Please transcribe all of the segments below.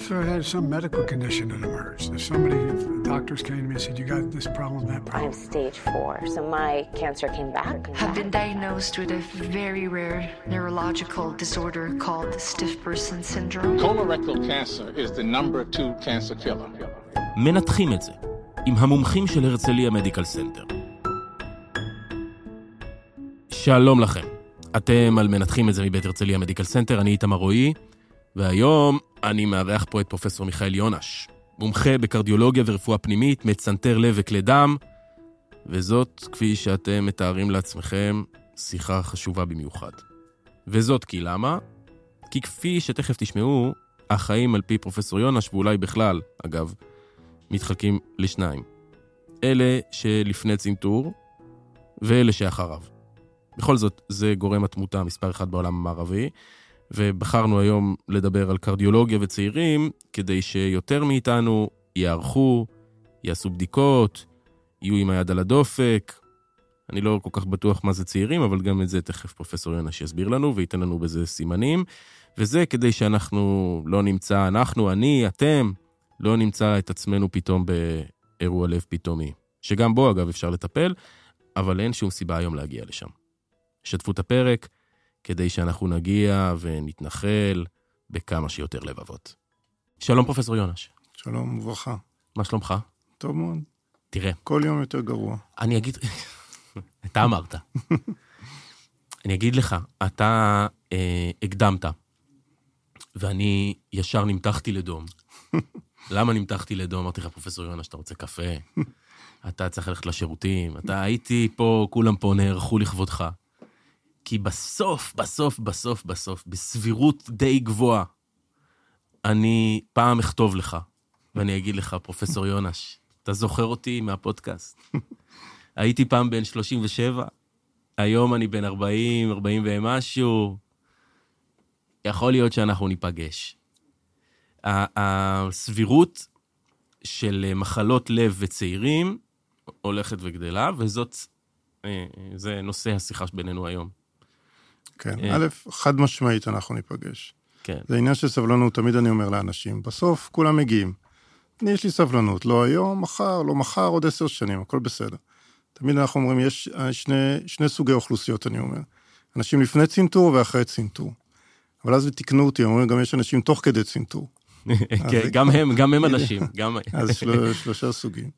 I had some medical condition that emerged. If doctors came to me and said, you got this problem, that problem. I have stage 4, so my cancer came back. Have been diagnosed with a very rare neurological disorder called stiff person syndrome. Colorectal cancer is the number 2 cancer killer. מנתחים את זה עם המומחים של הרצליה מדיקל סנטר. שלום לכם. אתם על מנתחים את זה מבית הרצליה מדיקל סנטר, אני איתמר רועי, והיום אני מארח פה את פרופסור מיכאל יונש, מומחה בקרדיולוגיה ורפואה פנימית, מצנתר לב וכלי דם, וזאת, כפי שאתם מתארים לעצמכם, שיחה חשובה במיוחד. וזאת כי למה? כי כפי שתכף תשמעו, החיים על פי פרופסור יונש, ואולי בכלל, אגב, מתחלקים לשניים. אלה שלפני צנתור, ואלה שאחריו. בכל זאת, זה גורם התמותה מספר 1 בעולם המערבי, ובחרנו היום לדבר על קרדיולוגיה וצעירים, כדי שיותר מאיתנו יערכו, יעשו בדיקות, יהיו עם היד על הדופק. אני לא כל כך בטוח מה זה צעירים, אבל גם את זה תכף פרופסור יונש יסביר לנו, וייתן לנו בזה סימנים, וזה כדי שאנחנו לא נמצא, אני, אתם, לא נמצא את עצמנו פתאום באירוע לב פתאומי, שגם בו אגב אפשר לטפל, אבל אין שום סיבה היום להגיע לשם. שתפו את הפרק, כדי שאנחנו נגיע ונתנחל בכמה שיותר לבבות. שלום פרופסור יונש. שלום וברכה. מה שלומך? טוב מאוד. תראה. כל יום יותר גרוע. אני אגיד, אתה אמרת. אני אגיד לך, אתה הקדמת, ואני ישר נמתחתי לדום. למה נמתחתי לדום? אמרתי לך, פרופסור יונש, אתה רוצה קפה? אתה צריך ללכת לשירותים, אתה הייתי פה, כולם פה נערכו לכבודך. כי בסוף, בסבירות די גבוהה, אני פעם אכתוב לך, ואני אגיד לך, פרופסור יונש, אתה זוכר אותי מהפודקאסט? הייתי פעם בן 37, היום אני בן 40 ומשהו, יכול להיות שאנחנו ניפגש. הסבירות של מחלות לב וצעירים הולכת וגדלה, זה נושא השיחה בינינו היום. כן, א', חד משמעית אנחנו ניפגש. כן. זה עניין של סבלנות, תמיד אני אומר לאנשים, בסוף כולם מגיעים. יש לי סבלנות, לא היום, מחר, לא מחר, עוד 10 שנים, הכל בסדר. תמיד אנחנו אומרים, יש שני סוגי אוכלוסיות, אני אומר. אנשים לפני צנתור ואחרי צנתור. אבל אז תקנו אותי, אומרים, גם יש אנשים תוך כדי צנתור. גם הם אנשים. אז 3 סוגים.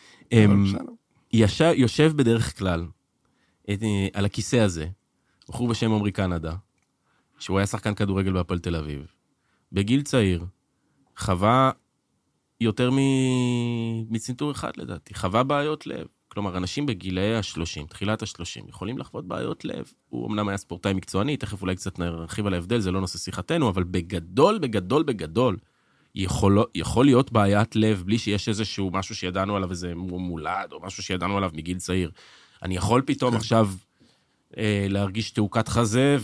יושב בדרך כלל על הכיסא הזה, בחור בשם עומרי קנדה, שהוא היה שחקן כדורגל בהפועל תל אביב. בגיל צעיר, חווה יותר מצנתור אחד לדעתי, חווה בעיות לב. כלומר, אנשים בגילי ה-30, תחילת ה-30, יכולים לחוות בעיות לב. הוא אמנם היה ספורטאי מקצועני, תכף אולי קצת נרחיב על ההבדל, זה לא נושא שיחתנו, אבל בגדול, יכול להיות בעיית לב, בלי שיש איזשהו משהו שידענו עליו, איזה מולד, או משהו שידענו עליו מגיל צעיר. אני יכול פתאום עכשיו להרגיש תעוקת חזה,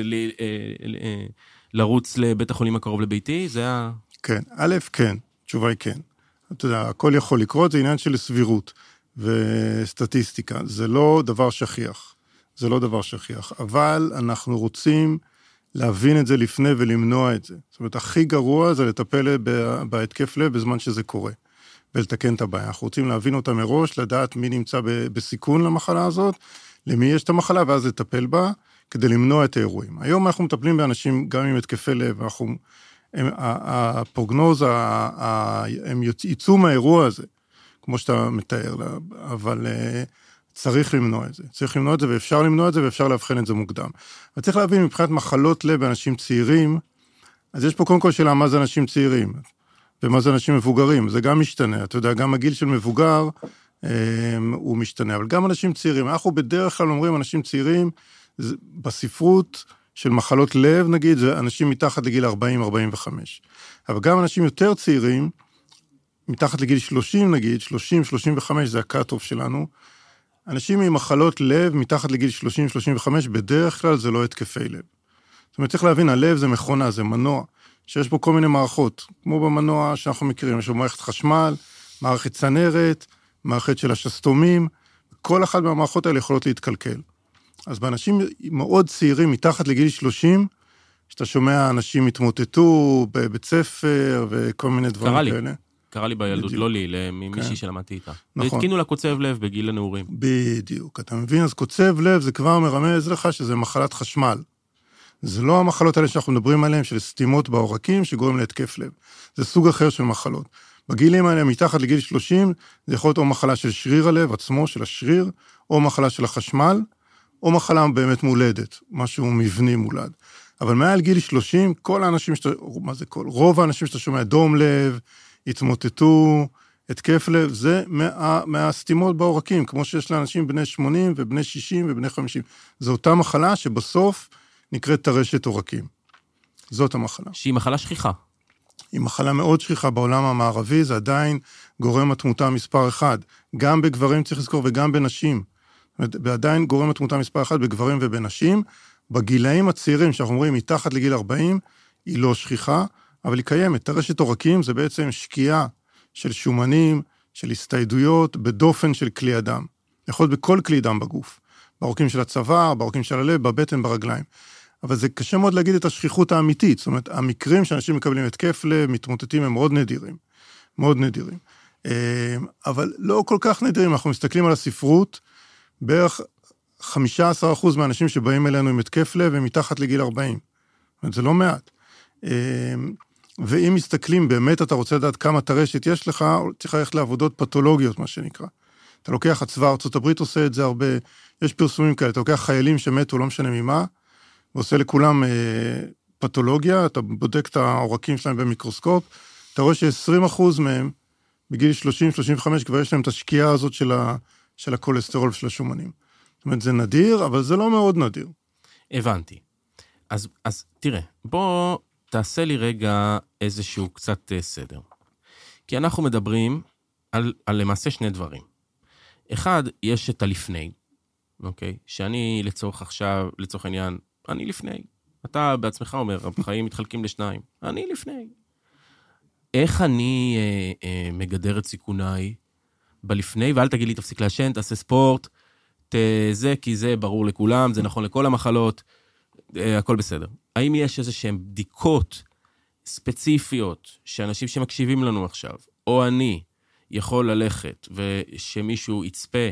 ולרוץ לבית החולים הקרוב לביתי, זה ה... כן, כן, תשובה היא כן. אתה יודע, הכל יכול לקרות, זה עניין של סבירות וסטטיסטיקה. זה לא דבר שכיח. אבל אנחנו רוצים להבין את זה לפני ולמנוע את זה. זאת אומרת, הכי גרוע זה לטפל בהתקף לב בזמן שזה קורה, ולתקן את הבעיה. אנחנו רוצים להבין אותה מראש, לדעת מי נמצא בסיכון למחלה הזאת, למי יש את המחלה, ואז לטפל בה, כדי למנוע את האירועים. היום אנחנו מטפלים באנשים גם עם התקפי לב, הפרוגנוזה, הם יצאו מהאירוע הזה, כמו שאתה מתאר, אבל צריך למנוע את זה, ואפשר למנוע את זה, ואפשר להבחן את זה מוקדם. וצריך להבין, מבחינת מחלות לב באנשים צעירים, אז יש פה קודם כל שאלה, מה זה אנשים צעירים, ומה זה אנשים מבוגרים, זה גם משתנה, אתה יודע, גם הגיל של מבוגר, הוא משתנה, אבל גם אנשים צעירים, אנחנו בדרך כלל אומרים, אנשים צעירים, בספרות של מחלות לב, נגיד, זה אנשים מתחת לגיל 40-45, אבל גם אנשים יותר צעירים, מתחת לגיל 30, נגיד, 30-35, זה הקאט-אוף שלנו, אנשים עם מחלות לב, מתחת לגיל 30-35, בדרך כלל זה לא התקפי לב. זאת אומרת, צריך להבין, הלב זה מכונה, זה מנוע, שיש בו כל מיני מערכות, כמו במנוע שאנחנו מכירים, יש בו מערכת חשמל, מערכת צנרת, מערכת של השסתומים, כל אחת מהמערכות האלה יכולות להתקלקל. אז באנשים מאוד צעירים, מתחת לגיל 30, שאתה שומע אנשים התמוטטו בבית ספר וכל מיני דברים כאלה. קרה לי בילדות, לא לי, למישהי שלמדתי איתה. נכון. והתקינו לה קוצב לב בגיל הנעורים. בדיוק, אתה מבין? אז קוצב לב זה כבר מרמז לך שזה מחלת חשמל. זה לא המחלות האלה שאנחנו מדברים עליהן, של סתימות בעורקים שגורם להתקף לב. זה סוג אחר של מחלות. בגילים האלה, מתחת לגיל 30, זה יכול להיות או מחלה של שריר הלב עצמו, של השריר, או מחלה של החשמל, או מחלה באמת מולדת, משהו מבני מולד. אבל מעל גיל 30, כל האנשים רוב האנשים שאתה שומע, דום לב, התמוטטו, התקף לב, זה מהסתימות בעורקים, כמו שיש לאנשים בני 80 ובני 60 ובני 50. זו אותה מחלה שבסוף נקראת טרשת עורקים. זאת המחלה. שהיא מחלה שכיחה. היא מחלה מאוד שכיחה בעולם המערבי, זה עדיין גורם התמותה מספר 1. גם בגברים צריך לזכור וגם בנשים. ועדיין גורם התמותה מספר 1 בגברים ובנשים. בגילאים הצעירים, שאנחנו אומרים מתחת לגיל 40, היא לא שכיחה, אבל היא קיימת. טרשת עורקים זה בעצם שקיעה של שומנים, של הסתיידויות, בדופן של כלי אדם. יכול להיות בכל כלי דם בגוף. בעורקים של הצוואר, בעורקים של הלב, בבטן, ברגליים. אבל זה קשה מאוד להגיד את השכיחות האמיתית. זאת אומרת, המקרים שאנשים מקבלים התקף לב, מתמוטטים, הם מאוד נדירים. מאוד נדירים. אבל לא כל כך נדירים. אנחנו מסתכלים על הספרות, בערך 15% מהאנשים שבאים אלינו עם התקף לב, הם מתחת לגיל 40. זאת אומרת, זה לא מעט. ואם מסתכלים, באמת אתה רוצה לדעת כמה טרשת יש לך, צריך ללכת לעבודות פתולוגיות, מה שנקרא. אתה לוקח הצבא, ארצות הברית עושה את זה הרבה, יש פרסומים כאלה, אתה לוקח חיילים שמתו, לא משנה ממה, ועושה לכולם פתולוגיה, אתה בודק את העורקים שלהם במיקרוסקופ, אתה רואה ש20% מהם, בגיל 30-35, כבר יש להם את השקיעה הזאת של הכולסטרול ושל השומנים. זאת אומרת, זה נדיר, אבל זה לא מאוד נדיר. הבנתי. אז תראה, בוא תעשה לי רגע איזשהו קצת סדר. כי אנחנו מדברים על למעשה שני דברים. אחד, יש את הלפני, אוקיי? שאני לצורך העניין, אני לפני. אתה בעצמך אומר, החיים מתחלקים לשניים. אני לפני. איך אני מגדר את סיכוניי בלפני, ואל תגיד לי, תפסיק לעשן, תעשה ספורט, כי זה ברור לכולם, זה נכון לכל המחלות, הכל בסדר. האם יש איזשהן בדיקות ספציפיות שאנשים שמקשיבים לנו עכשיו, או אני יכול ללכת ושמישהו יצפה,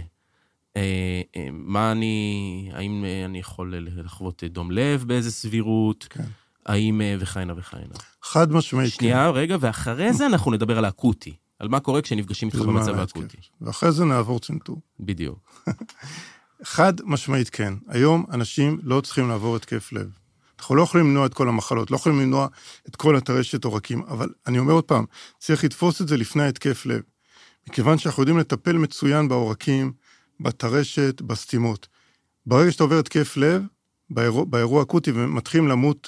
האם אני יכול לחוות דום לב באיזה סבירות, כן. האם וכהנה וכהנה. חד משמעית. שנייה, רגע, ואחרי זה אנחנו נדבר על האקוטי, על מה קורה כשנפגשים איתך במצב האקוטי. ואחרי זה נעבור צנתור. בדיוק. חד משמעית כן. היום אנשים לא צריכים לעבור התקף לב. אנחנו לא יכולים למנוע את כל המחלות, לא יכולים למנוע את כל הטרשת עורקים, אבל אני אומר עוד פעם, צריך לתפוס את זה לפני התקף לב. מכיוון שאנחנו יודעים לטפל מצוין בעורקים, בטרשת, בסתימות. ברגע שאתה עובר התקף לב, באירוע אקוטי ומתחילים למות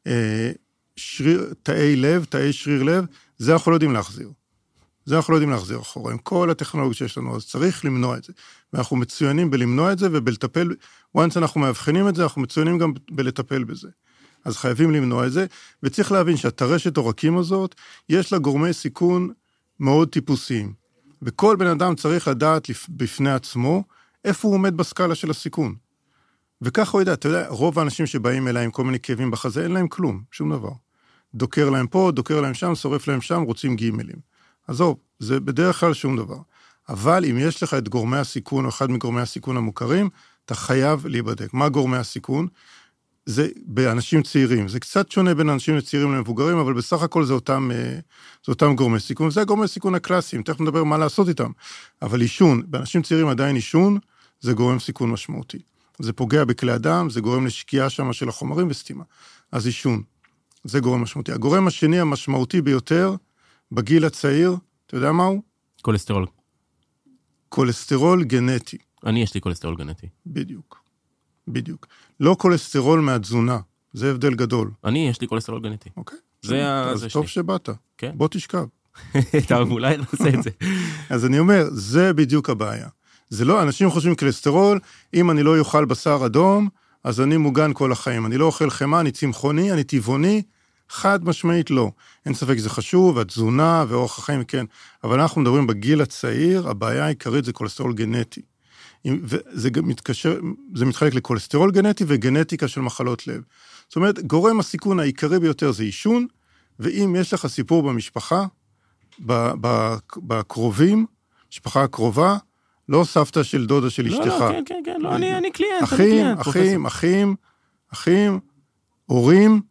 תאי לב, תאי שריר לב, זה אנחנו לא יודעים להחזיר. זה אנחנו לא יודעים להחזיר אחורה, עם כל הטכנולוגיה שיש לנו, אז צריך למנוע את זה. ואנחנו מצוינים בלמנוע את זה ובלטפל, once אנחנו מאבחנים את זה, אנחנו מצוינים גם בלטפל בזה. אז חייבים למנוע את זה, וצריך להבין שהטרשת עורקים הזאת, יש לה גורמי סיכון מאוד טיפוסיים. וכל בן אדם צריך לדעת בפני עצמו, איפה הוא עומד בסקאלה של הסיכון. וככה הוא יודע, אתה יודע, רוב האנשים שבאים אליי עם כל מיני כאבים בחזה, אין להם כלום, שום דבר. דוקר להם פה, דוקר להם שם, שורף להם שם, רוצים גימלים. עזוב, זה בדרך כלל שום דבר. אבל אם יש לך את גורמי הסיכון, או אחד מגורמי הסיכון המוכרים, אתה חייב להיבדק. מה גורמי הסיכון? זה באנשים צעירים. זה קצת שונה בין אנשים צעירים למבוגרים, אבל בסך הכל זה אותם גורמי סיכון. זה גורמי סיכון הקלאסיים, תכף נדבר מה לעשות איתם. אבל עישון, באנשים צעירים עדיין עישון, זה גורם סיכון משמעותי. זה פוגע בכלי אדם, זה גורם לשקיעה שם של החומרים וסתימה. אז עישון, זה גורם משמעותי. הגורם השני המשמעותי ביותר, בגיל הצעיר, אתה יודע מהו? כולסטרול. כולסטרול גנטי. יש לי כולסטרול גנטי. בדיוק. לא כולסטרול מהתזונה, זה הבדל גדול. יש לי כולסטרול גנטי. אוקיי. אז טוב שבאת. כן. בוא תשכב. טוב, אולי נעשה את זה. אז אני אומר, זה בדיוק הבעיה. זה לא, אנשים חושבים כולסטרול, אם אני לא יאכל בשר אדום, אז אני מוגן כל החיים. אני לא אוכל חמה, אני צמחוני, אני טבעוני, חד משמעית לא. אין ספק שזה חשוב, התזונה ואורח החיים כן. אבל אנחנו מדברים בגיל הצעיר, הבעיה העיקרית זה כולסטרול גנטי. וזה גם זה מתחלק לכולסטרול גנטי וגנטיקה של מחלות לב. זאת אומרת, גורם הסיכון העיקרי ביותר זה עישון, ואם יש לך סיפור במשפחה, בקרובים, משפחה הקרובה, לא סבתא של דודה של אשתך. לא, כן, לא, אני קליינט. אחים, הורים,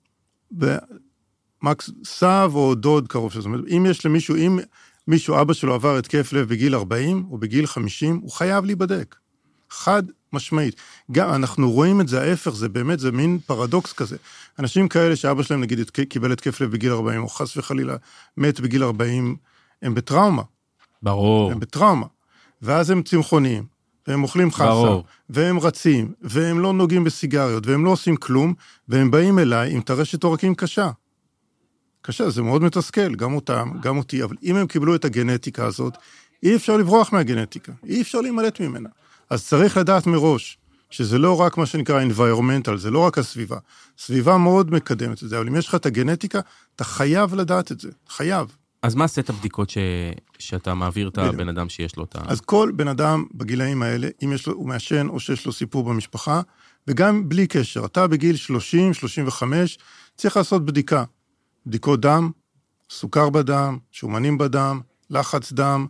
סב או דוד קרוב. זאת אומרת, אם יש למישהו, אם מישהו, אבא שלו עבר התקף לב בגיל 40 או בגיל 50, הוא חייב להיבדק. חד משמעית. גם אנחנו רואים את זה ההפך, זה באמת, זה מין פרדוקס כזה. אנשים כאלה שאבא שלהם, נגיד, קיבל התקף לב בגיל 40, או חס וחלילה מת בגיל 40, הם בטראומה. ברור. הם בטראומה. ואז הם צמחוניים, והם אוכלים חסה, והם רצים, והם לא נוגעים בסיגריות, והם לא עושים כלום, והם באים אליי עם טרשת עורקים קשה. קשה, זה מאוד מתסכל, גם אותם, גם אותי, אבל אם הם קיבלו את הגנטיקה הזאת, אי אפשר לברוח מהגנטיקה, אי אפשר להימלט ממנה. אז צריך לדעת מראש, שזה לא רק מה שנקרא environmental, זה לא רק הסביבה. סביבה מאוד מקדמת את זה, אבל אם יש לך את הגנטיקה, אתה חייב לדעת את זה, חייב. אז מה סט הבדיקות שאתה מעביר את הבן אדם שיש לו את ה... אז כל בן אדם בגילאים האלה, אם יש לו, הוא מעשן או שיש לו סיפור במשפחה, וגם בלי קשר, אתה בגיל 30, 35, צריך לעשות בדיקה. בדיקות דם, סוכר בדם, שומנים בדם, לחץ דם,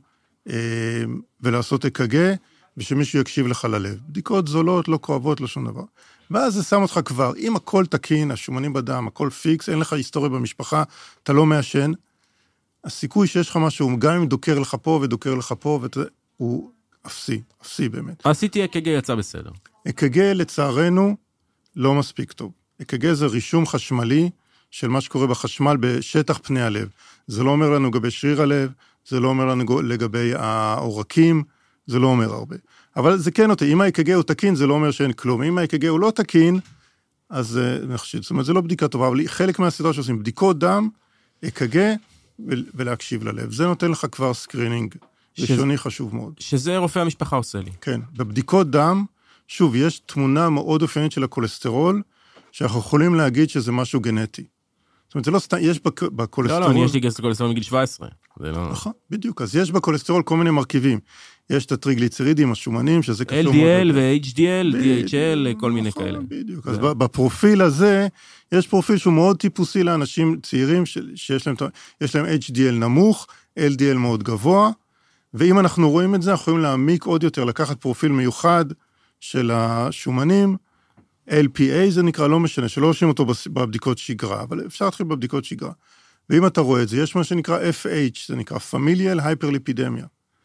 ולעשות אק"ג, ושמישהו יקשיב לך ללב. בדיקות זולות, לא כואבות, לא שום דבר. ואז זה שם אותך כבר, אם הכל תקין, השומנים בדם, הכל פיקס, אין לך היסטוריה במשפחה, אתה לא מעשן, הסיכוי שיש לך משהו, גם אם דוקר לך פה ודוקר לך פה, הוא אפסי באמת. עשיתי אק"ג יצא בסדר. אק"ג לצערנו לא מספיק טוב. אק"ג זה רישום חשמלי של מה שקורה בחשמל בשטח פני הלב. זה לא אומר לנו לגבי שריר הלב, זה לא אומר לנו לגבי העורקים, זה לא אומר הרבה. אבל זה כן אותי, אם האק"ג הוא תקין, זה לא אומר שאין כלום. אם האק"ג הוא לא תקין, אז נחשיד. זאת אומרת, זה לא בדיקה טובה, אבל חלק מהסדרה שעושים בדיקות דם, אק"ג, ולהקשיב ללב. זה נותן לך כבר סקרינינג ראשוני חשוב מאוד. שזה רופא המשפחה עושה לי. כן, בבדיקות דם, שוב, יש תמונה מאוד אופיינית של הכולסטרול, שאנחנו יכולים להגיד שזה משהו גנטי. זאת אומרת, זה לא סתם, יש בקולסטרול... לא, יש לי קולסטרול מגיל 17. נכון, בדיוק. אז יש בקולסטרול כל מיני מרכיבים. יש את הטריגליצרידים, השומנים, שזה קשור... LDL ו-HDL, DHL, כל מיני כאלה. בדיוק. אז בפרופיל הזה, יש פרופיל שהוא מאוד טיפוסי לאנשים צעירים, שיש להם HDL נמוך, LDL מאוד גבוה, ואם אנחנו רואים את זה, אנחנו יכולים להעמיק עוד יותר, לקחת פרופיל מיוחד של השומנים, LPA זה נקרא, לא משנה, שלא עושים אותו בבדיקות שגרה, אבל אפשר להתחיל בבדיקות שגרה. ואם אתה רואה את זה, יש מה שנקרא FH, זה נקרא Familial Hyperlipidemia.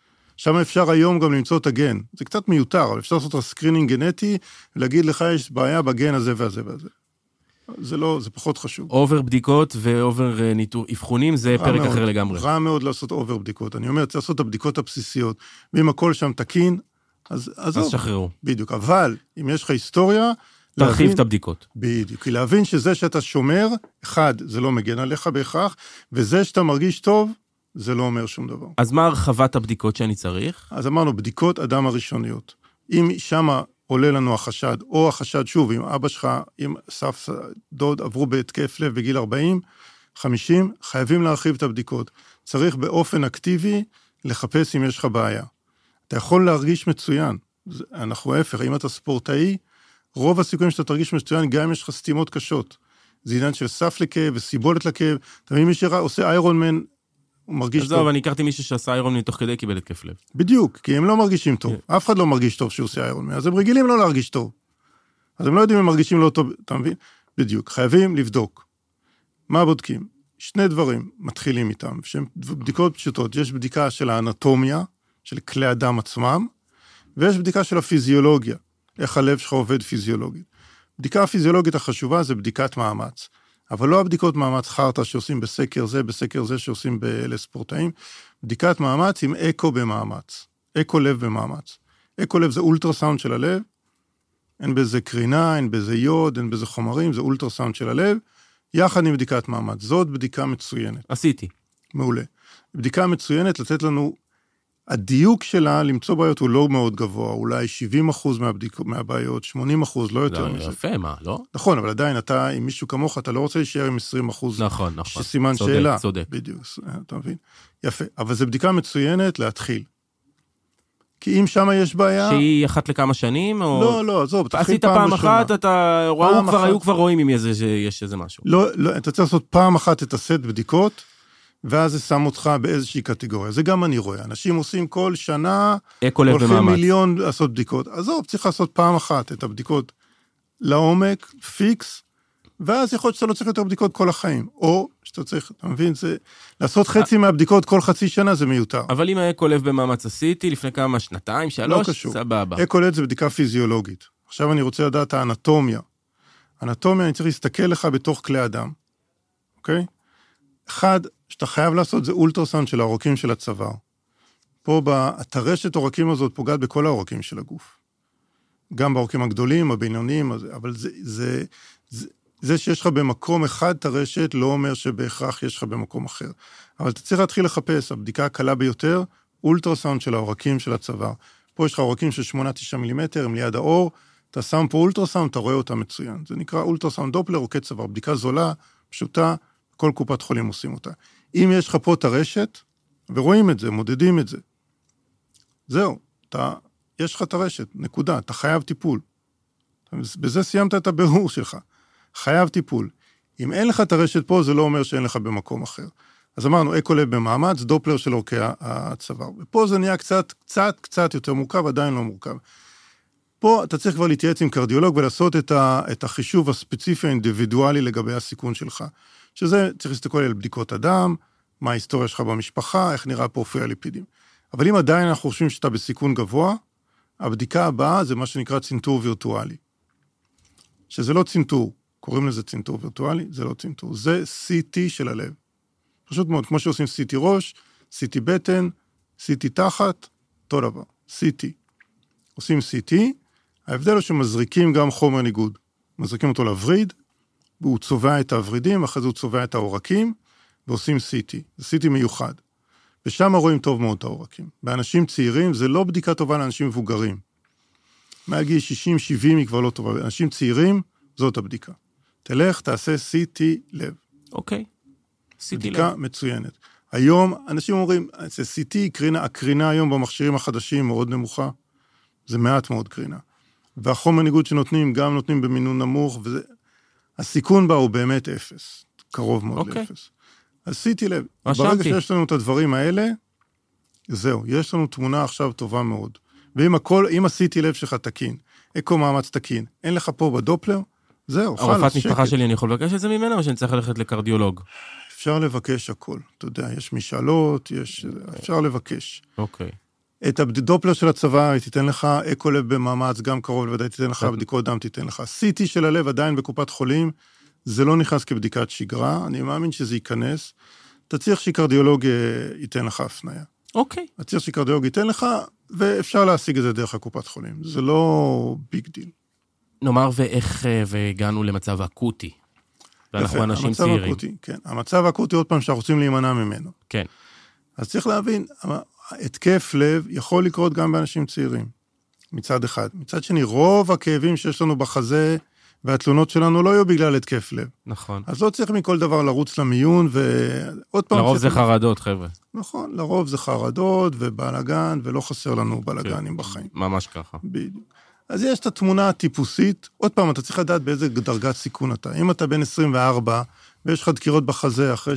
שם אפשר היום גם למצוא את הגן. זה קצת מיותר, אבל אפשר לעשות סקרינינג גנטי, ולהגיד לך, יש בעיה בגן הזה והזה והזה. זה לא, זה פחות חשוב. אובר בדיקות ואובר ניתור, אבחונים, זה פרק מאוד, אחר לגמרי. רע מאוד לעשות אובר בדיקות. אני אומר, צריך לעשות את הבדיקות הבסיסיות, ואם הכל שם תקין, אז שחררו. בדיוק, אבל אם יש לך היסטוריה, תרחיב את הבדיקות. בדיוק, כי להבין שזה שאתה שומר, אחד, זה לא מגן עליך בהכרח, וזה שאתה מרגיש טוב, זה לא אומר שום דבר. אז מה הרחבת הבדיקות שאני צריך? אז אמרנו, בדיקות אדם הראשוניות. אם שמה עולה לנו החשד, או החשד שוב, אם אבא שלך, אם סף דוד עברו בהתקף לב בגיל 40, 50, חייבים להרחיב את הבדיקות. צריך באופן אקטיבי לחפש אם יש לך בעיה. אתה יכול להרגיש מצוין. אנחנו ההפך, אם אתה ספורטאי, רוב הסיכויים שאתה תרגיש מצוין, גם אם יש לך סתימות קשות. זה עניין של סף לכאב וסיבולת לכאב. אתה מבין, מי שעושה איירון מן, הוא מרגיש טוב. אבל אני הכרתי מישהו שעשה איירון מן תוך כדי קיבל התקף לב. בדיוק, כי הם לא מרגישים טוב. אף אחד לא מרגיש טוב שהוא עושה איירון מן, אז הם רגילים לא להרגיש טוב. אז הם לא יודעים אם הם מרגישים לא טוב, אתה מבין? בדיוק, חייבים לבדוק. מה בודקים? שני דברים מתחילים איתם, שהם בדיקות פשוטות. יש בדיקה של האנטומיה, של כלי הדם עצמם, ויש בדיקה של הפיזיולוגיה, איך הלב שלך עובד פיזיולוגית. בדיקה הפיזיולוגית החשובה זה בדיקת מאמץ, אבל לא הבדיקות מאמץ חרטה שעושים בסקר זה שעושים לספורטאים, בדיקת מאמץ עם אקו במאמץ, אקו לב במאמץ. אקו לב זה אולטרסאונד של הלב, אין בזה קרינה, אין בזה יוד, אין בזה חומרים, זה אולטרסאונד של הלב, יחד עם בדיקת מאמץ. זאת בדיקה מצוינת. עשיתי. מעולה. בדיקה מצוינת לתת לנו, הדיוק שלה למצוא בעיות הוא לא מאוד גבוה, אולי 70% מהבעיות, 80%, לא יותר מזה. זה יפה, מה, לא? נכון, אבל עדיין אתה, עם מישהו כמוך, אתה לא רוצה להישאר עם 20%. נכון. שסימן שאלה. צודק. בדיוק, אתה מבין? יפה. אבל זו בדיקה מצוינת להתחיל. כי אם שם יש בעיה... שהיא אחת לכמה שנים, או... לא, עזוב, עשית פעם אחת, היו כבר רואים אם יש איזה משהו. לא, אתה צריך לעשות פעם אחת את הסט בדיקות, ואז זה שם אותך באיזושהי קטגוריה. זה גם אני רואה. אנשים עושים כל שנה, הולכים מיליון לעשות בדיקות. עזוב, צריך לעשות פעם אחת את הבדיקות לעומק, פיקס, ואז יכול להיות שאתה לא צריך יותר בדיקות כל החיים. או שאתה צריך, אתה מבין, זה... לעשות חצי מהבדיקות כל חצי שנה זה מיותר. אבל אם האקולב במאמץ עשיתי, לפני כמה שנתיים, 3, לא קשור. סבבה. אקולב זה בדיקה פיזיולוגית. עכשיו אני רוצה לדעת האנטומיה. אנטומיה, אני צריך להסתכל לך בתוך כלי אדם. אוקיי? אחד, שאתה חייב לעשות זה אולטרסאונד של העורקים של הצוואר. פה הטרשת עורקים הזאת פוגעת בכל העורקים של הגוף. גם בעורקים הגדולים, הבינוניים, אבל זה שיש לך במקום אחד טרשת, לא אומר שבהכרח יש לך במקום אחר. אבל אתה צריך להתחיל לחפש, הבדיקה הקלה ביותר, אולטרסאונד של העורקים של הצוואר. פה יש לך עורקים של 8-9 מילימטר, הם ליד האור, אתה שם פה אולטרסאונד, אתה רואה אותה מצוין. זה נקרא אולטרסאונד דופלר, עורקי צוואר, בדיקה זולה, פשוטה, כל קופת חולים עושים אותה. אם יש לך פה טרשת, ורואים את זה, מודדים את זה, זהו, יש לך טרשת, נקודה, אתה חייב טיפול. בזה סיימת את הבירור שלך. חייב טיפול. אם אין לך טרשת פה, זה לא אומר שאין לך במקום אחר. אז אמרנו, אקולב במאמץ, דופלר של עורקי הצוואר. ופה זה נהיה קצת יותר מורכב, עדיין לא מורכב. פה אתה צריך כבר להתייעץ עם קרדיולוג ולעשות את החישוב הספציפי האינדיבידואלי לגבי הסיכון שלך. שזה צריך להסתכל על בדיקות הדם, מה ההיסטוריה שלך במשפחה, איך נראה פרופיל הליפידים. אבל אם עדיין אנחנו חושבים שאתה בסיכון גבוה, הבדיקה הבאה זה מה שנקרא צנתור וירטואלי. שזה לא צנתור, קוראים לזה צנתור וירטואלי, זה לא צנתור, זה CT של הלב. פשוט מאוד, כמו שעושים CT ראש, CT בטן, CT תחת, אותו דבר, CT. עושים CT, ההבדל הוא שמזריקים גם חומר ניגוד. מזריקים אותו לווריד, והוא צובע את הוורידים, אחרי זה הוא צובע את העורקים, ועושים CT. זה CT מיוחד. ושם רואים טוב מאוד את העורקים. באנשים צעירים, זה לא בדיקה טובה לאנשים מבוגרים. מהגיל 60-70 היא כבר לא טובה. באנשים צעירים, זאת הבדיקה. תלך, תעשה CT לב. אוקיי. CT לב. בדיקה מצוינת. היום, אנשים אומרים, זה CT, הקרינה היום במכשירים החדשים מאוד נמוכה. זה מעט מאוד קרינה. והחומר ניגוד שנותנים, גם נותנים במינון נמוך, וזה... הסיכון בה הוא באמת אפס. קרוב מאוד לאפס. אז CT לב. ברגע שיש לנו את הדברים האלה, זהו, יש לנו תמונה עכשיו טובה מאוד. ואם ה-CT לב שלך תקין, אקו מאמץ תקין, אין לך פה בדופלר, זהו, חלס, הרופאת משפחה שלי, אני יכול לבקש את זה ממנה, או שאני צריך ללכת לקרדיולוג? אפשר לבקש הכל. אתה יודע, יש משאלות, אפשר לבקש. אוקיי. את הדופלר של הצבא, היא תיתן לך, אקו לב במאמץ, גם קרוב לוודאי תיתן לך, בדיקות דם תיתן לך. CT של הלב עדיין בקופת חולים, זה לא נכנס כבדיקת שגרה, אני מאמין שזה ייכנס. אתה צריך שקרדיולוג ייתן לך הפניה. אוקיי. אתה צריך שקרדיולוג ייתן לך, ואפשר להשיג את זה דרך הקופת חולים. זה לא ביג דיל. נאמר ואיך והגענו למצב אקוטי. ואנחנו אנשים צעירים. המצב אקוטי, כן. המצב אקוטי עוד פעם שאנחנו רוצים להימנע ממנו. כן. אז צריך להבין, התקף לב יכול לקרות גם באנשים צעירים. מצד אחד. מצד שני, רוב הכאבים שיש לנו בחזה, והתלונות שלנו לא יהיו בגלל התקף לב. נכון. אז לא צריך מכל דבר לרוץ למיון, ועוד פעם... לרוב זה חרדות, חבר'ה. נכון, לרוב זה חרדות ובלגן, ולא חסר לנו בלגנים בחיים. ממש ככה. בדיוק. אז יש את התמונה הטיפוסית, עוד פעם, אתה צריך לדעת באיזה דרגת סיכון אתה. אם אתה בן 24, ויש לך דקירות בחזה אחרי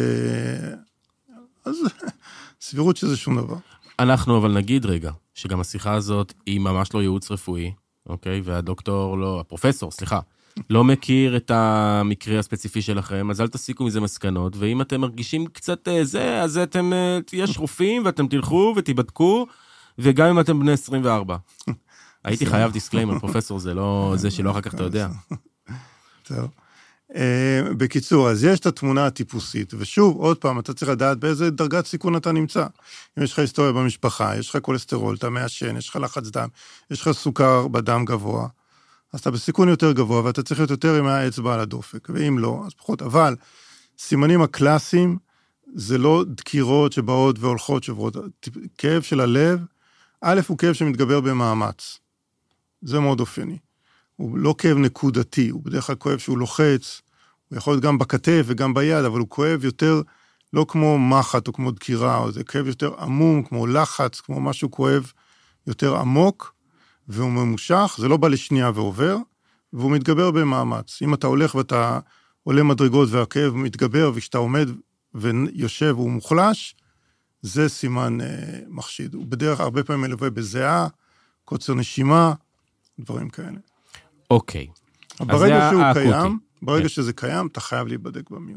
אז סבירות שזה שום דבר. אנחנו אבל נגיד רגע, שגם השיחה הזאת היא ממש לא ייעוץ רפואי, אוקיי? והדוקטור לא, הפרופסור, סליחה, לא מכיר את המקרה הספציפי שלכם, אז אל תסיקו מזה מסקנות, ואם אתם מרגישים קצת זה, אז אתם, יש רופאים, ואתם תלכו ותיבדקו, וגם אם אתם בני 24. הייתי חייב דיסקליימר, פרופסור, זה לא זה שלא אחר כך אתה יודע. טוב. בקיצור, אז יש את התמונה הטיפוסית, ושוב, עוד פעם, אתה צריך לדעת באיזה דרגת סיכון אתה נמצא. אם יש לך היסטוריה במשפחה, יש לך קולסטרול, אתה מעשן, יש לך לחץ דם, יש לך סוכר בדם גבוה, אז אתה בסיכון יותר גבוה, ואתה צריך להיות יותר עם האצבע על הדופק, ואם לא, אז פחות. אבל סימנים הקלאסיים, זה לא דקירות שבאות והולכות שברות. כאב של הלב, א' הוא כאב שמתגבר במאמץ. זה מאוד אופייני. הוא לא כאב נקודתי, הוא בדרך כלל כואב שהוא לוחץ, הוא יכול להיות גם בכתף וגם ביד, אבל הוא כואב יותר, לא כמו מחט או כמו דקירה, או זה כאב יותר עמום, כמו לחץ, כמו משהו כואב יותר עמוק, והוא ממושך, זה לא בא לשנייה ועובר, והוא מתגבר במאמץ. אם אתה הולך ואתה עולה מדרגות והכאב מתגבר, וכשאתה עומד ויושב והוא מוחלש, זה סימן מחשיד. הוא בדרך הרבה פעמים מלווה בזיעה, קוצר נשימה, דברים כאלה. אוקיי. ברגע שהוא קיים, ברגע שזה קיים, אתה חייב להיבדק במיון.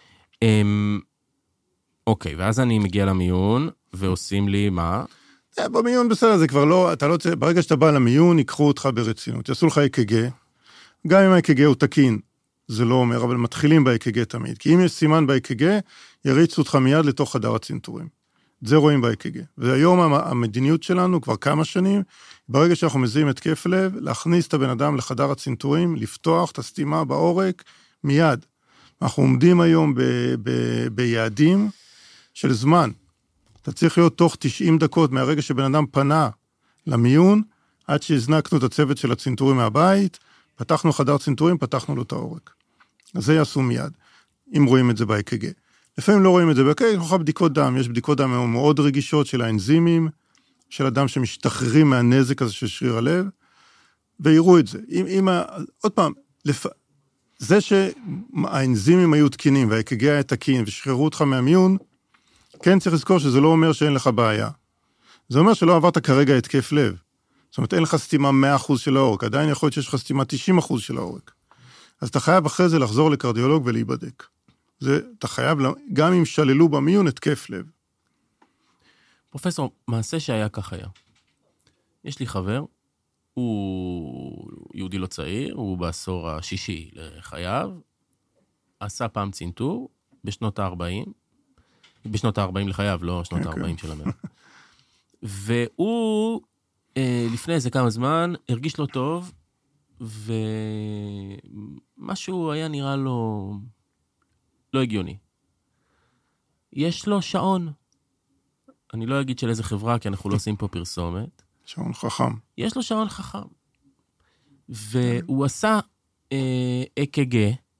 אוקיי, ואז אני מגיע למיון, ועושים לי מה? במיון בסדר, זה כבר לא, אתה לא צריך, ברגע שאתה בא למיון, ייקחו אותך ברצינות, יעשו לך אק"ג, גם אם האק"ג הוא תקין, זה לא אומר, אבל מתחילים באק"ג תמיד, כי אם יש סימן באק"ג, יריצו אותך מיד לתוך חדר הצנתורים. זה רואים באק"ג. והיום המדיניות שלנו, כבר כמה שנים, ברגע שאנחנו מזהים התקף לב, להכניס את הבן אדם לחדר הצנתורים, לפתוח את הסתימה בעורק, מיד. אנחנו עומדים היום ביעדים של זמן. אתה צריך להיות תוך 90 דקות מהרגע שבן אדם פנה למיון, עד שהזנקנו את הצוות של הצנתורים מהבית, פתחנו חדר צנתורים, פתחנו לו את העורק. אז זה יעשו מיד, אם רואים את זה באק"ג. לפעמים לא רואים את זה באק"ג, יש לך בדיקות דם, יש בדיקות דם מאוד רגישות של האנזימים, של אדם שמשתחררים מהנזק הזה של שריר הלב, ויראו את זה. עוד פעם, זה שהאנזימים היו תקינים, והאק"ג היה תקין, ושחררו אותך מהמיון, כן צריך לזכור שזה לא אומר שאין לך בעיה. זה אומר שלא עברת כרגע התקף לב. זאת אומרת, אין לך סתימה 100% של העורק, עדיין יכול להיות שיש לך סתימה 90% של העורק. אז אתה חייב אחרי זה לחזור לקרדיולוג ולהיבדק. אתה חייב, גם אם שללו במיון, התקף לב. פרופסור, מעשה שהיה כך היה. יש לי חבר, הוא יהודי לא צעיר, הוא בעשור השישי לחייו, עשה פעם צנתור בשנות ה-40, בשנות ה-40 לחייו, לא שנות ה-40 של המאה. והוא, לפני איזה כמה זמן, הרגיש לו טוב, ומשהו היה נראה לו לא הגיוני. יש לו שעון. אני לא אגיד של איזה חברה, כי אנחנו לא עושים פה פרסומת. שעון חכם. יש לו שעון חכם. והוא עשה אק"ג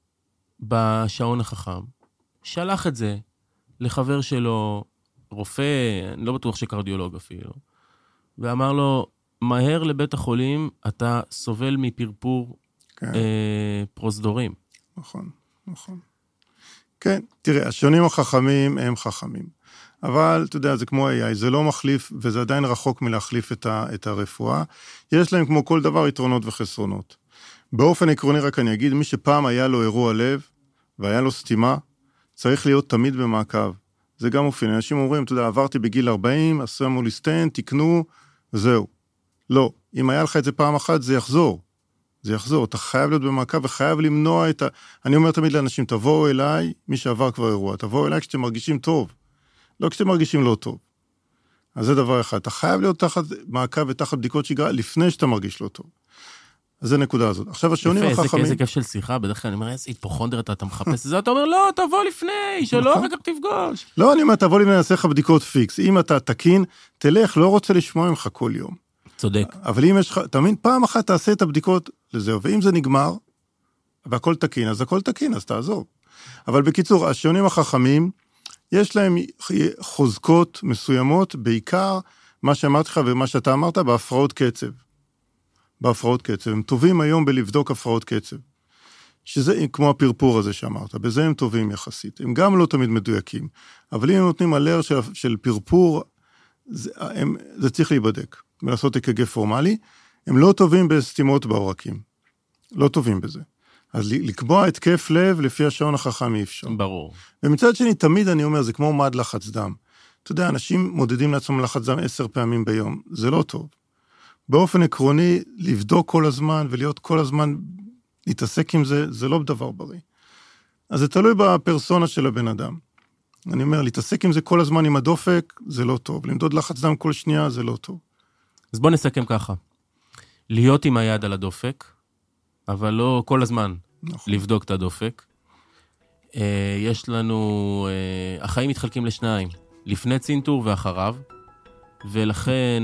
בשעון החכם, שלח את זה לחבר שלו, רופא, אני לא בטוח שקרדיולוג אפילו, ואמר לו, מהר לבית החולים, אתה סובל מפרפור פרוזדורים. נכון, נכון. כן, תראה, השעונים החכמים הם חכמים. אבל, אתה יודע, זה כמו AI, זה לא מחליף, וזה עדיין רחוק מלהחליף את הרפואה. יש להם כמו כל דבר יתרונות וחסרונות. באופן עקרוני, רק אני אגיד, מי שפעם היה לו אירוע לב, והיה לו סתימה, צריך להיות תמיד במעקב. זה גם אופן. אנשים אומרים, אתה יודע, עברתי בגיל 40, עשו לי סטנט, תקנו, וזהו. לא, אם היה לך את זה פעם אחת, זה יחזור. זה יחזור. אתה חייב להיות במעקב וחייב למנוע את אני אומר תמיד לאנשים, תבואו אליי, מי שעבר כבר אירוע, תבואו אליי כשאתם מרגישים טוב. לא כשאתם מרגישים לא טוב. אז זה דבר אחד. אתה חייב להיות תחת מעקב ותחת בדיקות שגרה, לפני שאתה מרגיש לא טוב. אז זה נקודה הזאת. עכשיו, השעונים החכמים... איזה כיף של שיחה, בדרך כלל אני אומר, איזה היפוכונדר אתה מחפש את זה, אתה אומר, לא, תבוא לפני, שלא אחר כך תפגוש. לא, אני אומר, תבוא לפני, נעשה לך בדיקות פיקס. אם אתה תקין, תלך, לא רוצה לשמוע ממך כל יום. צודק. אבל אם יש לך, תמיד פעם אחת תעשה את הבדיקות לזהו, ואם זה נגמר, והכל תקין, אז הכל תקין, אז תעזור. אבל בקיצור, השעונים החכמים, יש להם חוזקות מסוימות, בעיקר מה שאמרתי לך ומה שאתה אמרת, בהפרעות קצב. בהפרעות קצב. הם טובים היום בלבדוק הפרעות קצב. שזה כמו הפרפור הזה שאמרת, בזה הם טובים יחסית. הם גם לא תמיד מדויקים, אבל אם הם נותנים אלר של פרפור, זה צריך להיבדק, ולעשות אק"ג פורמלי. הם לא טובים בסתימות בעורקים. לא טובים בזה. אז לקבוע התקף לב לפי השעון החכם אי אפשר. ברור. ומצד שני, תמיד אני אומר, זה כמו מד לחץ דם. אתה יודע, אנשים מודדים לעצמם לחץ דם 10 פעמים ביום. זה לא טוב. באופן עקרוני, לבדוק כל הזמן, ולהיות כל הזמן, להתעסק עם זה, זה לא דבר בריא. אז זה תלוי בפרסונה של הבן אדם. אני אומר, להתעסק עם זה כל הזמן עם הדופק, זה לא טוב. למדוד לחץ דם כל שנייה, זה לא טוב. אז בוא נסכם ככה. להיות עם היד על הדופק, אבל לא כל הזמן נכון. לבדוק את הדופק. יש לנו, החיים מתחלקים לשניים, לפני צנתור ואחריו, ולכן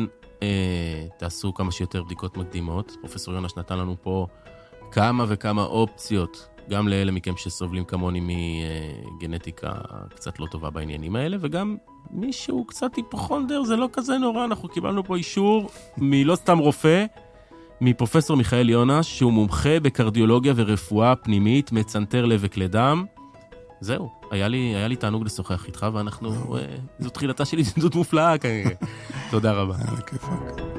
תעשו כמה שיותר בדיקות מקדימות. פרופסור יונש נתן לנו פה כמה וכמה אופציות גם לאלה מכם שסובלים כמוני מגנטיקה קצת לא טובה בעניינים האלה, וגם מישהו קצת היפוכונדר, זה לא כזה נורא, אנחנו קיבלנו פה אישור מלא סתם רופא, מפרופסור מיכאל יונש, שהוא מומחה בקרדיולוגיה ורפואה פנימית, מצנתר לב וכלי דם. זהו, היה לי תענוג לשוחח איתך, ואנחנו, זו תחילתה של הזדמנות מופלאה כנראה. תודה רבה. היה לכיפק.